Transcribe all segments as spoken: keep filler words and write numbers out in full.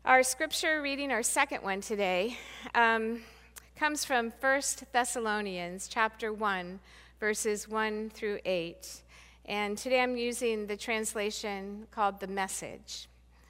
Our scripture reading, our second one today, um, comes from First Thessalonians chapter one, verses one through eight. And today I'm using the translation called The Message.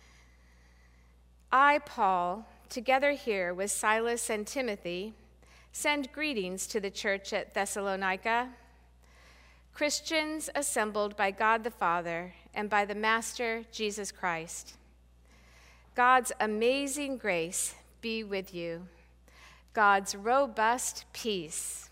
I, Paul, together here with Silas and Timothy, send greetings to the church at Thessalonica, Christians assembled by God the Father and by the Master Jesus Christ. God's amazing grace be with you. God's robust peace.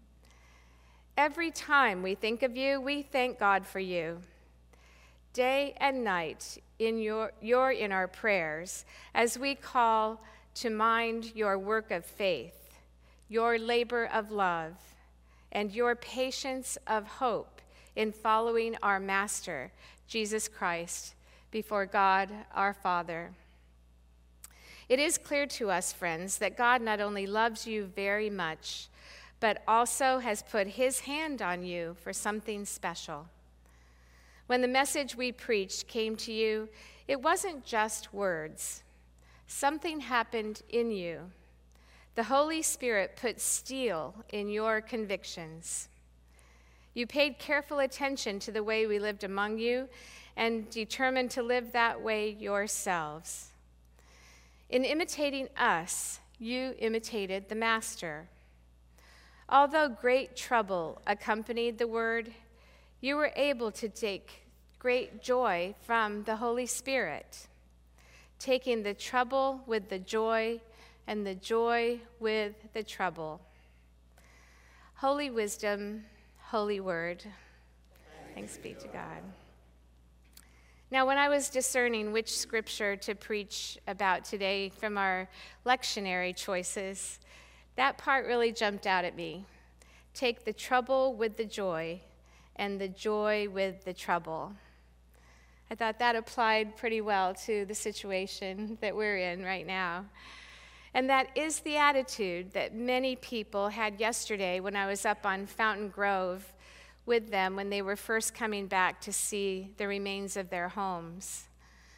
Every time we think of you, we thank God for you. Day and night, in your, you're in our prayers as we call to mind your work of faith, your labor of love, and your patience of hope in following our Master, Jesus Christ, before God our Father. It is clear to us, friends, that God not only loves you very much, but also has put his hand on you for something special. When the message we preached came to you, it wasn't just words. Something happened in you. The Holy Spirit put steel in your convictions. You paid careful attention to the way we lived among you and determined to live that way yourselves. In imitating us, you imitated the Master. Although great trouble accompanied the word, you were able to take great joy from the Holy Spirit, taking the trouble with the joy and the joy with the trouble. Holy wisdom, holy word. Thanks be to God. Now, when I was discerning which scripture to preach about today from our lectionary choices, that part really jumped out at me. Take the trouble with the joy, and the joy with the trouble. I thought that applied pretty well to the situation that we're in right now. And that is the attitude that many people had yesterday when I was up on Fountain Grove with them when they were first coming back to see the remains of their homes.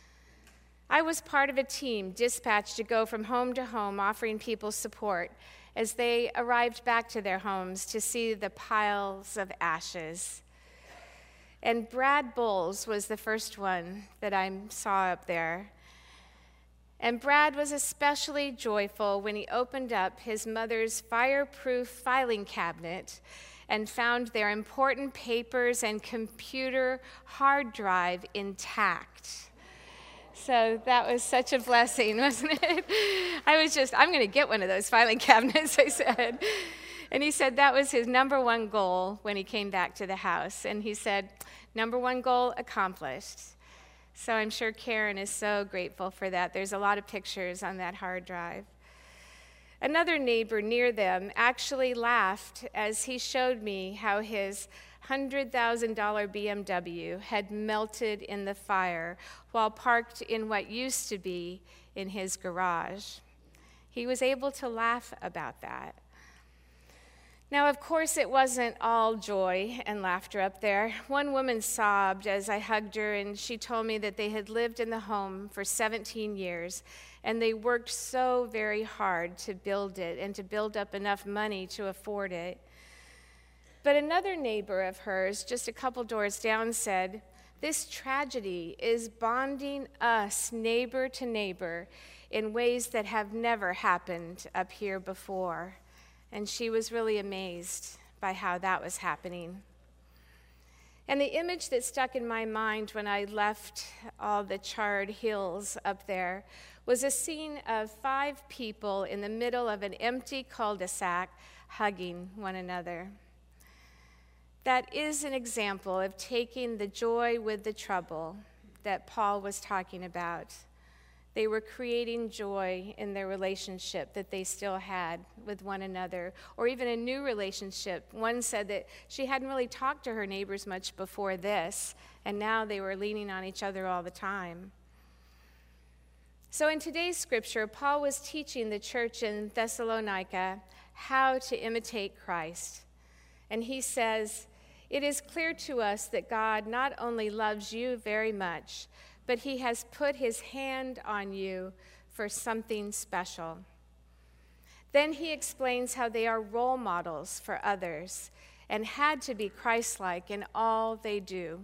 I was part of a team dispatched to go from home to home offering people support as they arrived back to their homes to see the piles of ashes. And Brad Bowles was the first one that I saw up there. And Brad was especially joyful when he opened up his mother's fireproof filing cabinet and found their important papers and computer hard drive intact. So that was such a blessing, wasn't it? I was just, I'm going to get one of those filing cabinets, I said. And he said that was his number one goal when he came back to the house. And he said, number one goal accomplished. So I'm sure Karen is so grateful for that. There's a lot of pictures on that hard drive. Another neighbor near them actually laughed as he showed me how his one hundred thousand dollars B M W had melted in the fire while parked in what used to be in his garage. He was able to laugh about that. Now, of course, it wasn't all joy and laughter up there. One woman sobbed as I hugged her, and she told me that they had lived in the home for seventeen years, and they worked so very hard to build it and to build up enough money to afford it. But another neighbor of hers, just a couple doors down, said, "This tragedy is bonding us neighbor to neighbor in ways that have never happened up here before." And she was really amazed by how that was happening. And the image that stuck in my mind when I left all the charred hills up there was a scene of five people in the middle of an empty cul-de-sac hugging one another. That is an example of taking the joy with the trouble that Paul was talking about. They were creating joy in their relationship that they still had with one another, or even a new relationship. One said that she hadn't really talked to her neighbors much before this, and now they were leaning on each other all the time. So in today's scripture, Paul was teaching the church in Thessalonica how to imitate Christ. And he says, "It is clear to us that God not only loves you very much, but he has put his hand on you for something special. Then he explains how they are role models for others and had to be Christ-like in all they do.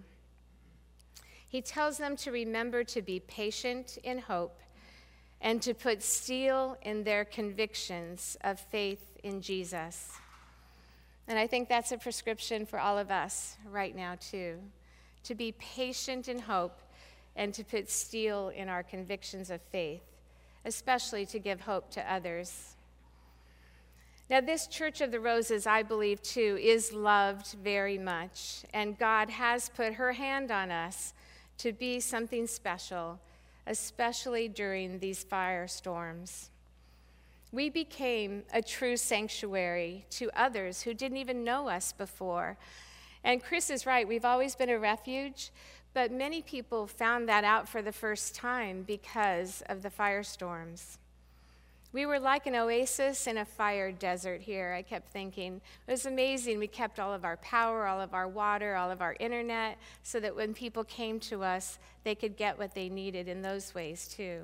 He tells them to remember to be patient in hope and to put steel in their convictions of faith in Jesus. And I think that's a prescription for all of us right now, too, to be patient in hope and to put steel in our convictions of faith, especially to give hope to others. Now, this Church of the Roses, I believe, too, is loved very much, and God has put her hand on us to be something special, especially during these firestorms. We became a true sanctuary to others who didn't even know us before. And Chris is right, we've always been a refuge, but many people found that out for the first time because of the firestorms. We were like an oasis in a fire desert here, I kept thinking. It was amazing. We kept all of our power, all of our water, all of our internet, so that when people came to us, they could get what they needed in those ways too.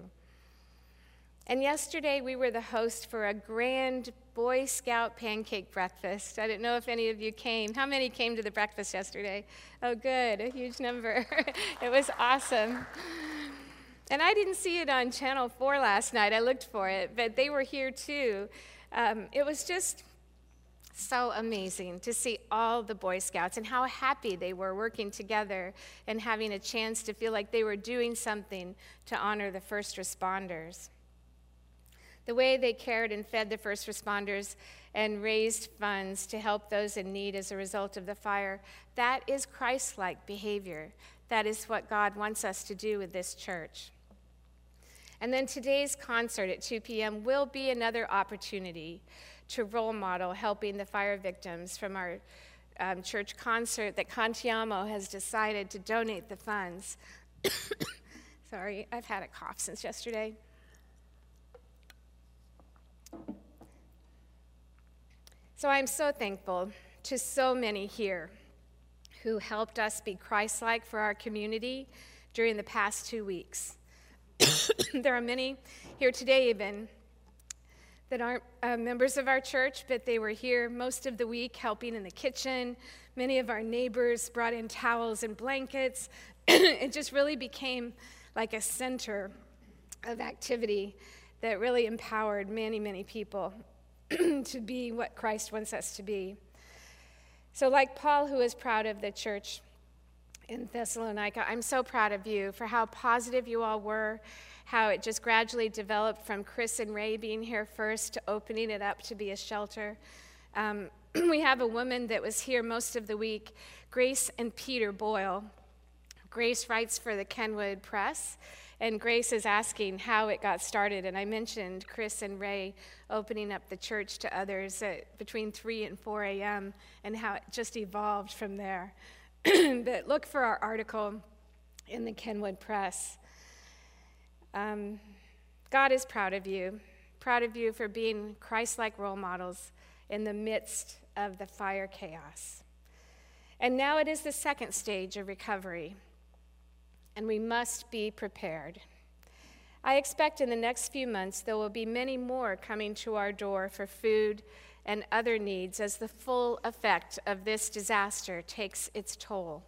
And yesterday, we were the host for a grand Boy Scout pancake breakfast. I didn't know if any of you came. How many came to the breakfast yesterday? Oh, good, a huge number. It was awesome. And I didn't see it on Channel four last night. I looked for it, but they were here too. Um, it was just so amazing to see all the Boy Scouts and how happy they were working together and having a chance to feel like they were doing something to honor the first responders. The way they cared and fed the first responders and raised funds to help those in need as a result of the fire, that is Christ-like behavior. That is what God wants us to do with this church. And then today's concert at two p.m. will be another opportunity to role model helping the fire victims from our um, church concert that Contiamo has decided to donate the funds. Sorry, I've had a cough since yesterday. So I'm so thankful to so many here who helped us be Christ-like for our community during the past two weeks. There are many here today even that aren't uh, members of our church, but they were here most of the week helping in the kitchen. Many of our neighbors brought in towels and blankets. It just really became like a center of activity that really empowered many, many people to be what Christ wants us to be. So like Paul, who is proud of the church in Thessalonica, I'm so proud of you for how positive you all were, how it just gradually developed from Chris and Ray being here first to opening it up to be a shelter. Um, we have a woman that was here most of the week, Grace and Peter Boyle. Grace writes for the Kenwood Press, and Grace is asking how it got started. And I mentioned Chris and Ray opening up the church to others at between three and four a.m. and how it just evolved from there. But look for our article in the Kenwood Press. Um, God is proud of you, proud of you for being Christ-like role models in the midst of the fire chaos. And now it is the second stage of recovery, and we must be prepared. I expect in the next few months there will be many more coming to our door for food and other needs as the full effect of this disaster takes its toll.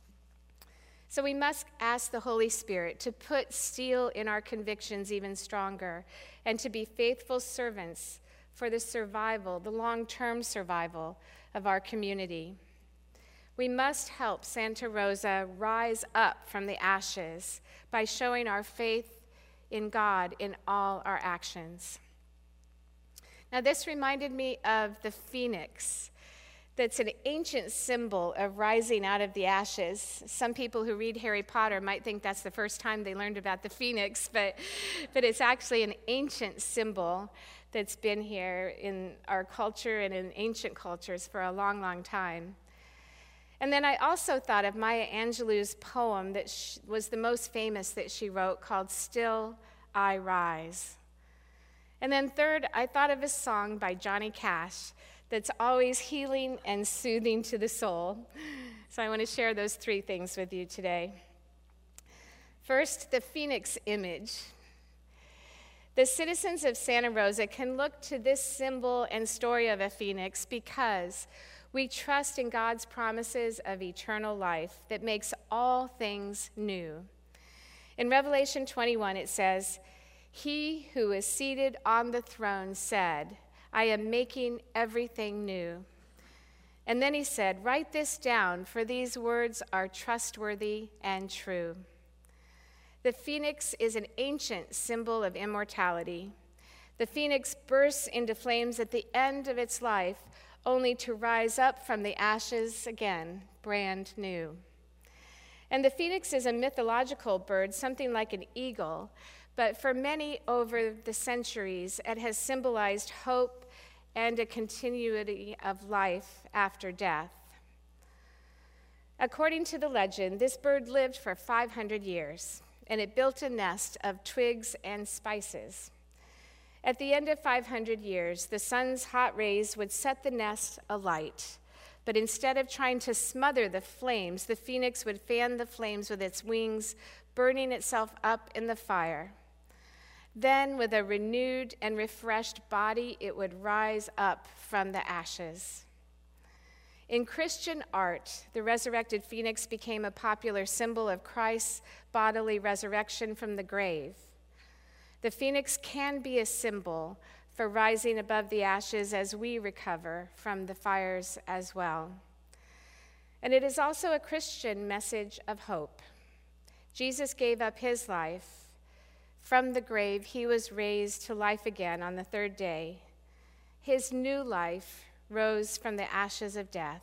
So we must ask the Holy Spirit to put steel in our convictions even stronger and to be faithful servants for the survival, the long-term survival of our community. We must help Santa Rosa rise up from the ashes by showing our faith in God in all our actions. Now, this reminded me of the phoenix. That's an ancient symbol of rising out of the ashes. Some people who read Harry Potter might think that's the first time they learned about the phoenix, but, but it's actually an ancient symbol that's been here in our culture and in ancient cultures for a long, long time. And then I also thought of Maya Angelou's poem that sh- was the most famous that she wrote, called Still I Rise. And then third, I thought of a song by Johnny Cash that's always healing and soothing to the soul. So I want to share those three things with you today. First, the phoenix image. The citizens of Santa Rosa can look to this symbol and story of a phoenix because we trust in God's promises of eternal life that makes all things new. In Revelation twenty-one, it says, "He who is seated on the throne said, 'I am making everything new.' And then he said, 'Write this down, for these words are trustworthy and true.'" The phoenix is an ancient symbol of immortality. The phoenix bursts into flames at the end of its life, only to rise up from the ashes again, brand new. And the phoenix is a mythological bird, something like an eagle, but for many over the centuries, it has symbolized hope and a continuity of life after death. According to the legend, this bird lived for five hundred years, and it built a nest of twigs and spices. At the end of five hundred years, the sun's hot rays would set the nest alight, but instead of trying to smother the flames, the phoenix would fan the flames with its wings, burning itself up in the fire. Then, with a renewed and refreshed body, it would rise up from the ashes. In Christian art, the resurrected phoenix became a popular symbol of Christ's bodily resurrection from the grave. The phoenix can be a symbol for rising above the ashes as we recover from the fires as well. And it is also a Christian message of hope. Jesus gave up his life. From the grave, he was raised to life again on the third day. His new life rose from the ashes of death.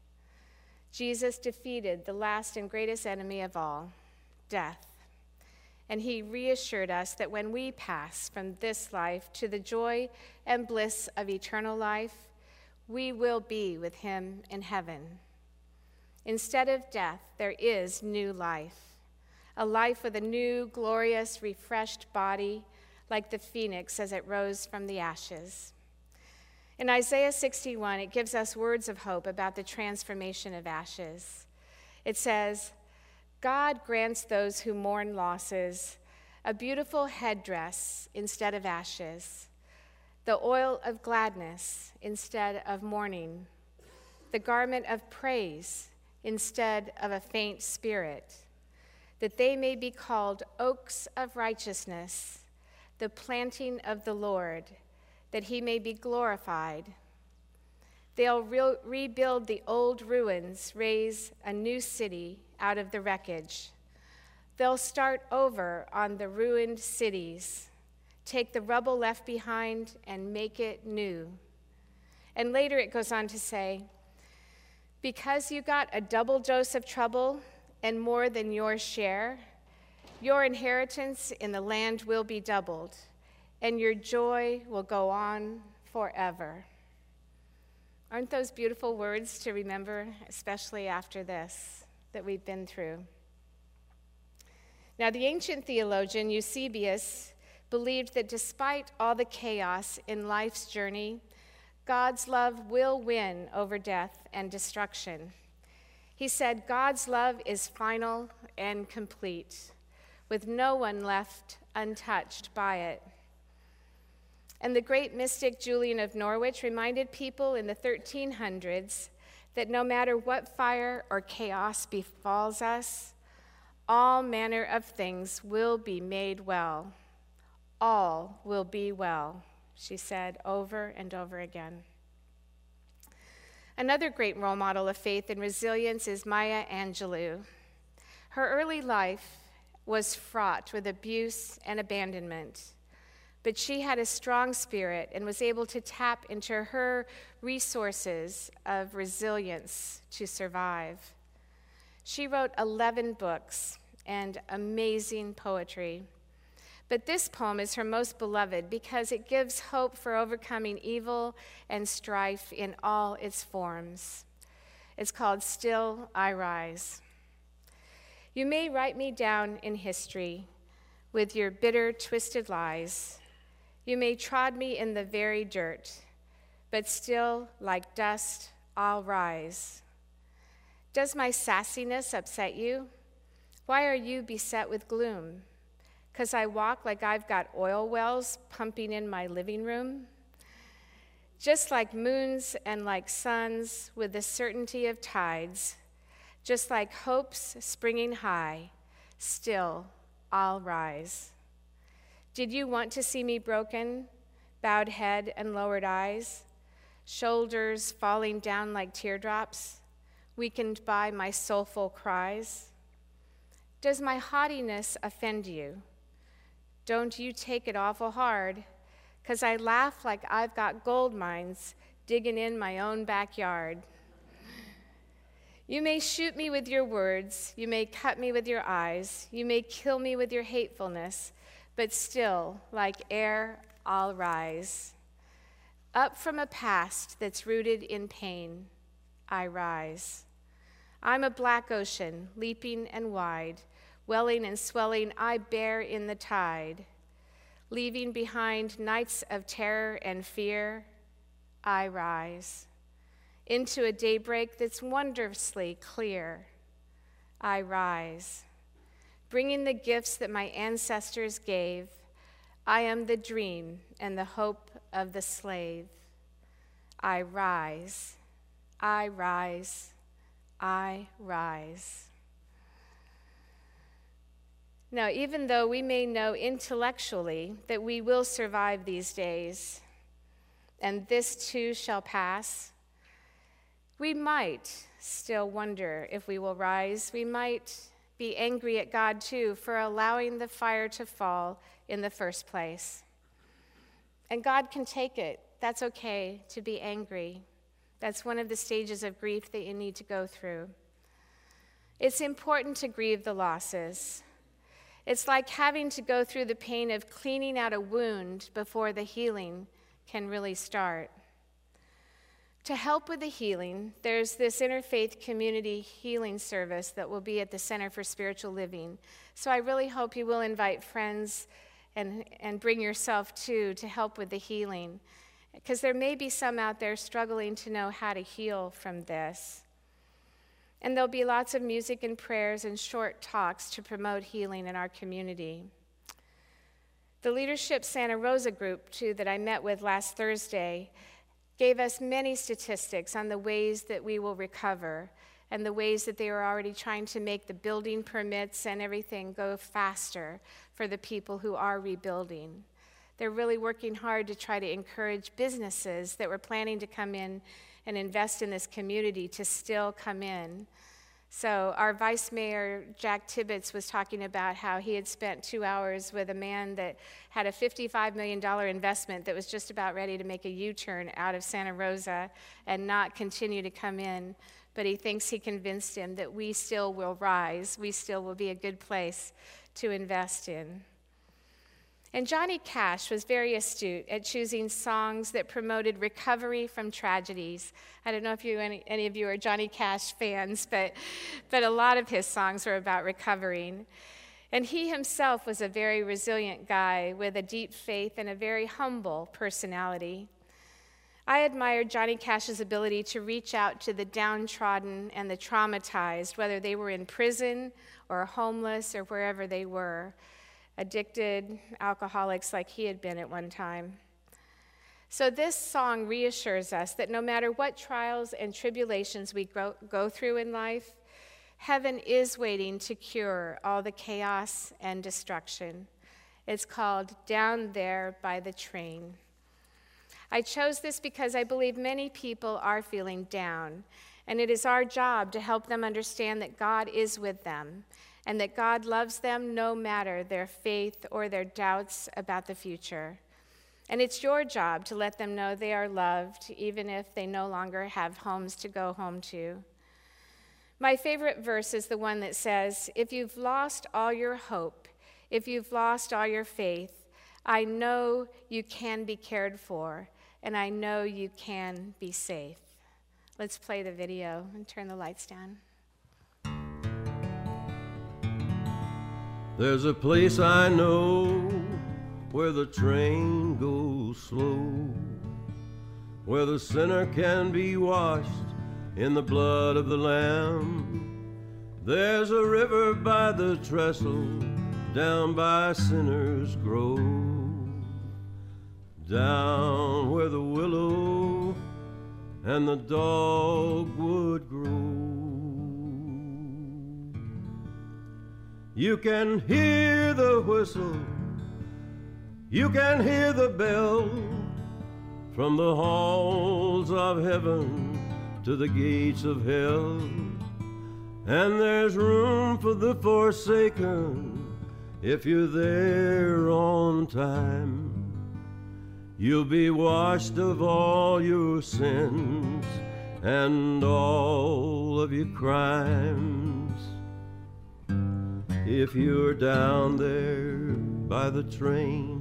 Jesus defeated the last and greatest enemy of all, death. And he reassured us that when we pass from this life to the joy and bliss of eternal life, we will be with him in heaven. Instead of death, there is new life, a life with a new, glorious, refreshed body, like the phoenix as it rose from the ashes. In Isaiah sixty-one, it gives us words of hope about the transformation of ashes. It says, "God grants those who mourn losses a beautiful headdress instead of ashes, the oil of gladness instead of mourning, the garment of praise instead of a faint spirit, that they may be called oaks of righteousness, the planting of the Lord, that he may be glorified. They'll re- rebuild the old ruins, raise a new city out of the wreckage. They'll start over on the ruined cities, take the rubble left behind and make it new." And later it goes on to say, "Because you got a double dose of trouble and more than your share, your inheritance in the land will be doubled, and your joy will go on forever." Aren't those beautiful words to remember, especially after this that we've been through? Now, the ancient theologian Eusebius believed that despite all the chaos in life's journey, God's love will win over death and destruction. He said, "God's love is final and complete, with no one left untouched by it." And the great mystic Julian of Norwich reminded people in the thirteen hundreds that no matter what fire or chaos befalls us, all manner of things will be made well. All will be well, she said over and over again. Another great role model of faith and resilience is Maya Angelou. Her early life was fraught with abuse and abandonment, but she had a strong spirit and was able to tap into her resources of resilience to survive. She wrote eleven books and amazing poetry. But this poem is her most beloved because it gives hope for overcoming evil and strife in all its forms. It's called "Still I Rise." "You may write me down in history with your bitter, twisted lies. You may trod me in the very dirt, but still, like dust, I'll rise. Does my sassiness upset you? Why are you beset with gloom? 'Cause I walk like I've got oil wells pumping in my living room? Just like moons and like suns with the certainty of tides, just like hopes springing high, still I'll rise. Did you want to see me broken, bowed head and lowered eyes, shoulders falling down like teardrops, weakened by my soulful cries? Does my haughtiness offend you? Don't you take it awful hard, 'cause I laugh like I've got gold mines digging in my own backyard. You may shoot me with your words, you may cut me with your eyes, you may kill me with your hatefulness, but still, like air, I'll rise. Up from a past that's rooted in pain, I rise. I'm a black ocean, leaping and wide, welling and swelling, I bear in the tide. Leaving behind nights of terror and fear, I rise. Into a daybreak that's wondrously clear, I rise. Bringing the gifts that my ancestors gave, I am the dream and the hope of the slave. I rise, I rise, I rise. Now, even though we may know intellectually that we will survive these days, and this too shall pass, we might still wonder if we will rise. We might be angry at God too for allowing the fire to fall in the first place. And God can take it. That's okay to be angry. That's one of the stages of grief that you need to go through. It's important to grieve the losses. It's like having to go through the pain of cleaning out a wound before the healing can really start. To help with the healing, there's this interfaith community healing service that will be at the Center for Spiritual Living. So I really hope you will invite friends and, and bring yourself too to help with the healing, because there may be some out there struggling to know how to heal from this. And there'll be lots of music and prayers and short talks to promote healing in our community. The Leadership Santa Rosa group, too, that I met with last Thursday, gave us many statistics on the ways that we will recover and the ways that they are already trying to make the building permits and everything go faster for the people who are rebuilding. They're really working hard to try to encourage businesses that were planning to come in and invest in this community to still come in. So our Vice Mayor, Jack Tibbetts, was talking about how he had spent two hours with a man that had a fifty-five million dollars investment that was just about ready to make a U-turn out of Santa Rosa and not continue to come in. But he thinks he convinced him that we still will rise. We still will be a good place to invest in. And Johnny Cash was very astute at choosing songs that promoted recovery from tragedies. I don't know if you any, any of you are Johnny Cash fans, but, but a lot of his songs were about recovering. And he himself was a very resilient guy with a deep faith and a very humble personality. I admired Johnny Cash's ability to reach out to the downtrodden and the traumatized, whether they were in prison or homeless or wherever they were. Addicted, alcoholics like he had been at one time. So this song reassures us that no matter what trials and tribulations we go, go through in life, heaven is waiting to cure all the chaos and destruction. It's called Down There by the Train. I chose this because I believe many people are feeling down, and it is our job to help them understand that God is with them, and that God loves them no matter their faith or their doubts about the future. And it's your job to let them know they are loved, even if they no longer have homes to go home to. My favorite verse is the one that says, if you've lost all your hope, if you've lost all your faith, I know you can be cared for, and I know you can be safe. Let's play the video and turn the lights down. There's a place I know where the train goes slow, where the sinner can be washed in the blood of the Lamb. There's a river by the trestle down by Sinners Grove, down where the willow and the dogwood grow. You can hear the whistle, you can hear the bell, from the halls of heaven to the gates of hell. And there's room for the forsaken if you're there on time. You'll be washed of all your sins and all of your crimes. If you're down there by the train,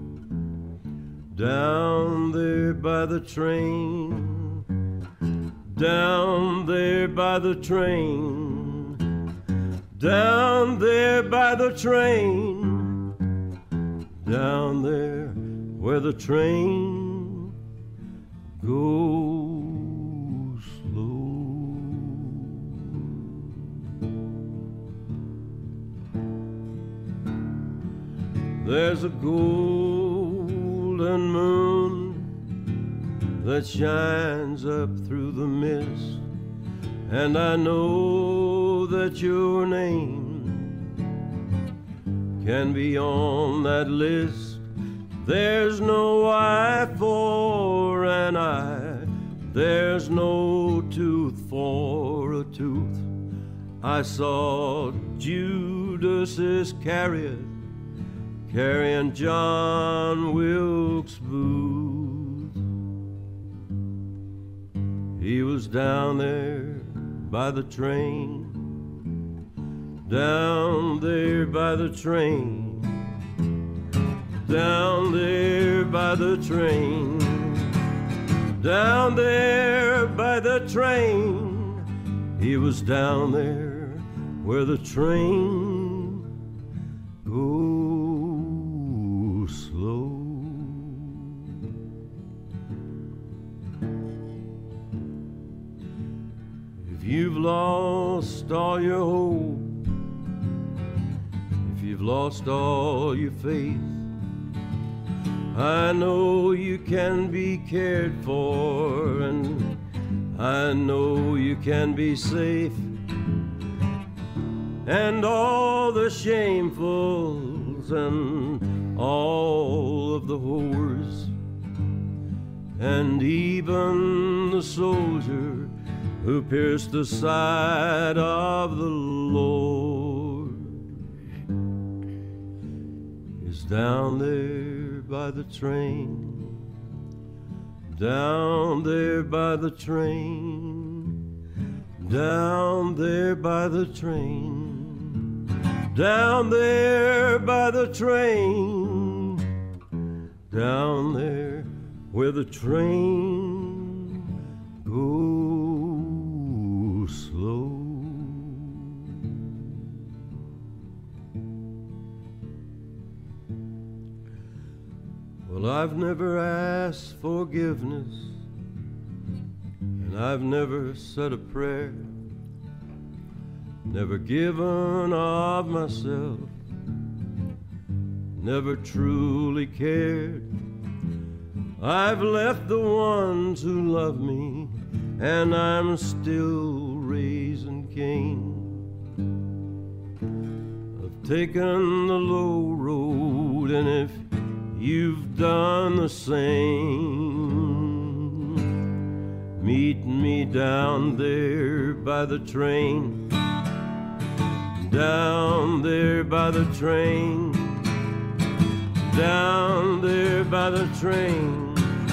down there by the train, down there by the train, down there by the train, down there where the train goes slow. There's a golden moon that shines up through the mist, and I know that your name can be on that list. There's no eye for an eye, there's no tooth for a tooth. I saw Judas Iscariot carrying John Wilkes Booth. He was down there by the train, down there by the train, down there by the train, down there by the train. He was down there where the train goes slow. If you've lost all your hope, if you've lost all your faith, I know you can be cared for, and I know you can be safe. And all the shamefuls and all of the whores, and even the soldier who pierced the side of the Lord, is down there by the train, down there by the train, down there by the train, down there by the train, down there where the train goes slow. Well, I've never asked forgiveness, and I've never said a prayer, never given of myself, never truly cared. I've left the ones who love me, and I'm still raising Cain. I've taken the low road, and if you've done the same, meet me down there by the train, down there by the train, down there by the train,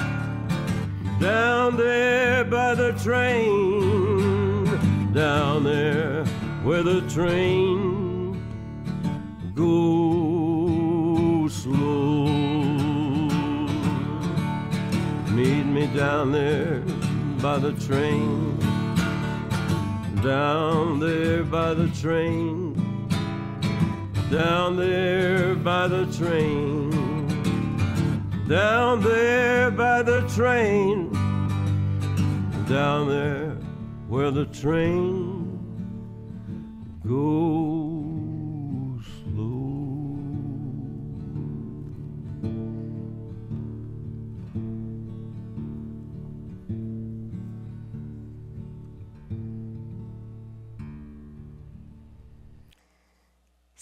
down there by the train, down there where the train goes slow. Meet me down there by the train, down there by the train, down there by the train, down there by the train, down there where the train goes slow.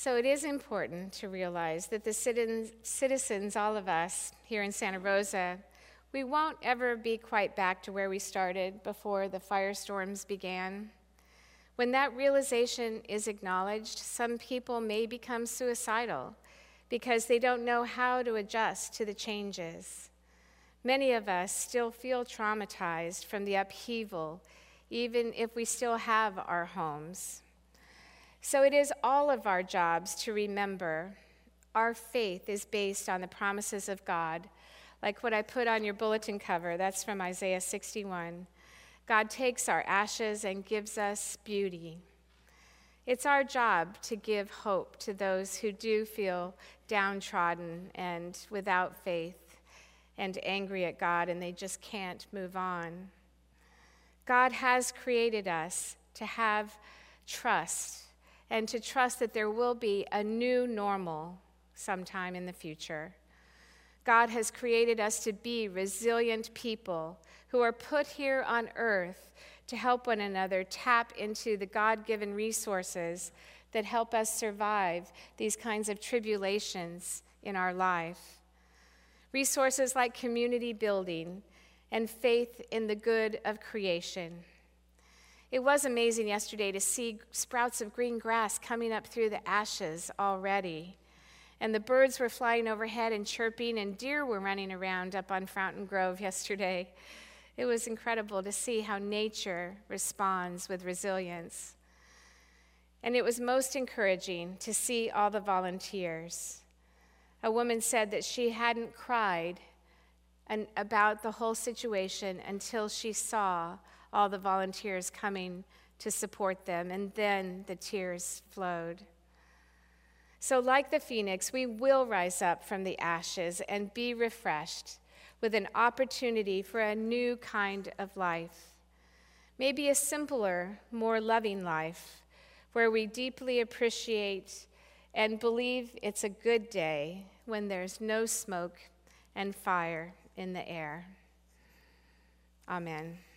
So it is important to realize that the citizens, citizens, all of us here in Santa Rosa, we won't ever be quite back to where we started before the firestorms began. When that realization is acknowledged, some people may become suicidal because they don't know how to adjust to the changes. Many of us still feel traumatized from the upheaval, even if we still have our homes. So it is all of our jobs to remember our faith is based on the promises of God, like what I put on your bulletin cover. That's from Isaiah sixty-one. God takes our ashes and gives us beauty. It's our job to give hope to those who do feel downtrodden and without faith and angry at God, and they just can't move on. God has created us to have trust and to trust that there will be a new normal sometime in the future. God has created us to be resilient people who are put here on earth to help one another tap into the God-given resources that help us survive these kinds of tribulations in our life. Resources like community building and faith in the good of creation. It was amazing yesterday to see sprouts of green grass coming up through the ashes already. And the birds were flying overhead and chirping, and deer were running around up on Fountain Grove yesterday. It was incredible to see how nature responds with resilience. And it was most encouraging to see all the volunteers. A woman said that she hadn't cried and about the whole situation until she saw all the volunteers coming to support them, and then the tears flowed. So like the phoenix, we will rise up from the ashes and be refreshed with an opportunity for a new kind of life. Maybe a simpler, more loving life where we deeply appreciate and believe it's a good day when there's no smoke and fire in the air. Amen.